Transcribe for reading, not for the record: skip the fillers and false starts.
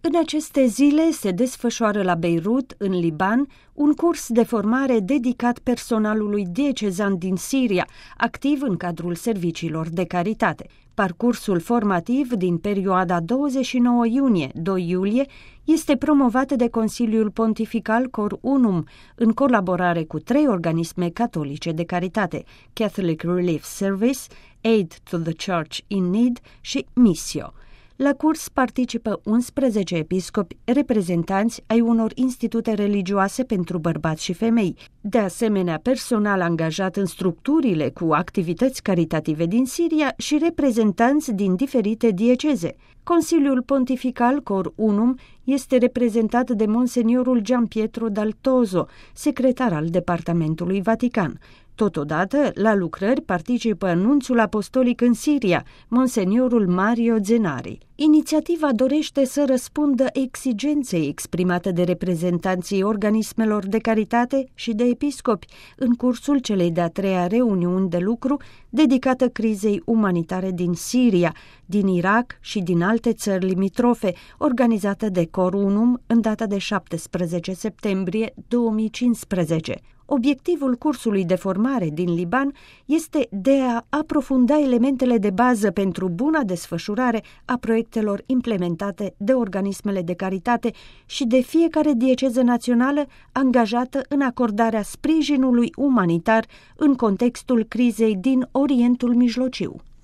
În aceste zile se desfășoară la Beirut, în Liban, un curs de formare dedicat personalului diecezan din Siria, activ în cadrul serviciilor de caritate. Parcursul formativ din perioada 29 iunie-2 iulie este promovat de Consiliul Pontifical Cor Unum, în colaborare cu 3 organisme catolice de caritate, Catholic Relief Service, Aid to the Church in Need și Missio. La curs participă 11 episcopi, reprezentanți ai unor institute religioase pentru bărbați și femei, de asemenea personal angajat în structurile cu activități caritative din Siria și reprezentanți din diferite dieceze. Consiliul Pontifical Cor Unum este reprezentat de Monseniorul Gianpietro Dal Tozo, secretar al Departamentului Vatican. Totodată, la lucrări participă nunțul apostolic în Siria, Monseniorul Mario Zenari. Inițiativa dorește să răspundă exigenței exprimate de reprezentanții organismelor de caritate și de episcopi în cursul celei de-a 3-a reuniuni de lucru dedicată crizei umanitare din Siria, din Irak și din alte țări limitrofe, organizată de Cor Unum în data de 17 septembrie 2015. Obiectivul cursului de formare din Liban este de a aprofunda elementele de bază pentru buna desfășurare a proiectelor implementate de organismele de caritate și de fiecare dieceză națională angajată în acordarea sprijinului umanitar în contextul crizei din Orientul Mijlociu.